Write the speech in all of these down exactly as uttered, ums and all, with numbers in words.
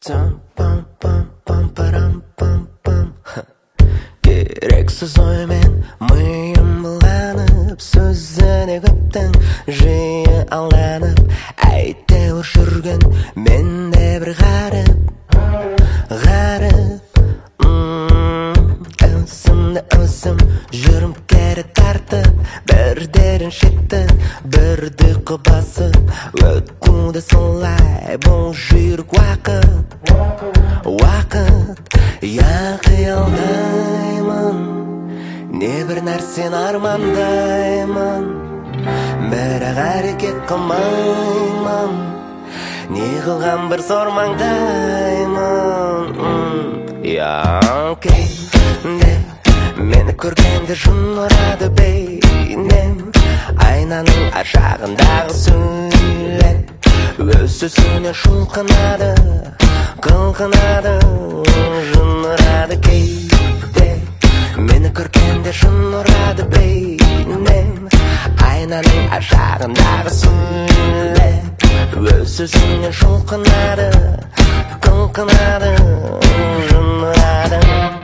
Керексіз оймен миым былғанып, сөзіне көптің жиі алданып, әйтеуір жүрген менде бір ғаріп, ғаріп. Өзімді өзім жүрім кері тартып, бірдерін шетті, бірді құбасып, өтуді солай бұл жүйрік уақыт, уақыт. Я қиялдаймын, не бір нәрсені армандаймын, бірақ әрекет қылмаймын, не қылған бір сормаңдаймын. Я окей де мені көргенде жын ұрады бейнем, айнаның ар жағындағы сурет өз-өзіне шұлқынады, қылқынады, жын ұрады кейде. Мені көргенде жын ұрады бейнем, айнаның ар жағындағы сурет өз-өзіне шұлқынады, қылқынады, жын ұрады.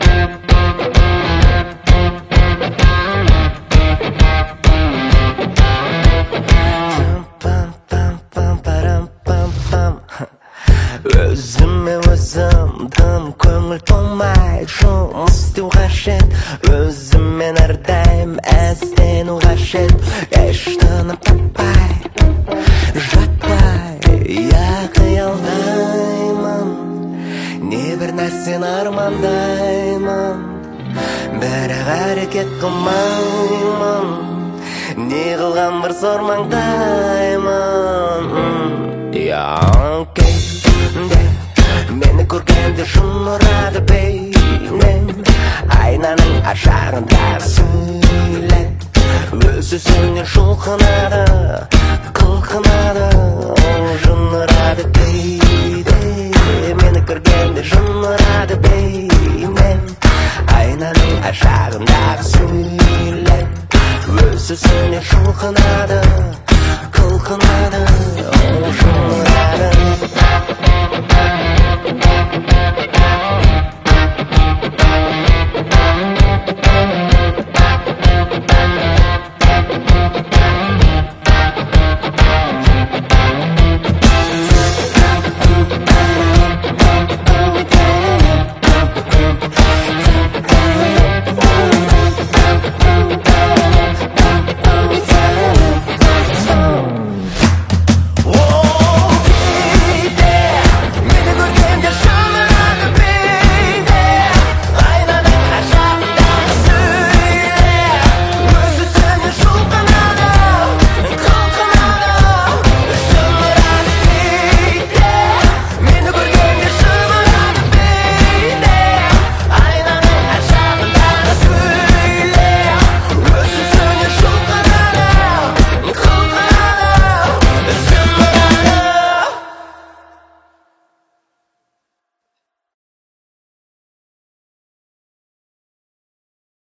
Өзіме өзім тым көңіл толмай жұмыс істеу қажет, өзіммен әрдайым әздену қажет, еш тыным таппай жатпай. Я қиялдаймын, не бір нәрсені армандаймын, бірақ әрекет қылмаймын, не қылған бір сормаңдаймын. Я окей де мені көргенде жын ұрады бейнем, айнаның ар жағындағы сурет өз-өзіне шұлқынады, қылқынады, жын ұрады кейде. Мені көргенде жын ұрады бейнем, айнаның ар жағындағы сурет өз-өзіне шұлқынады, қылқынады, жын ұрады.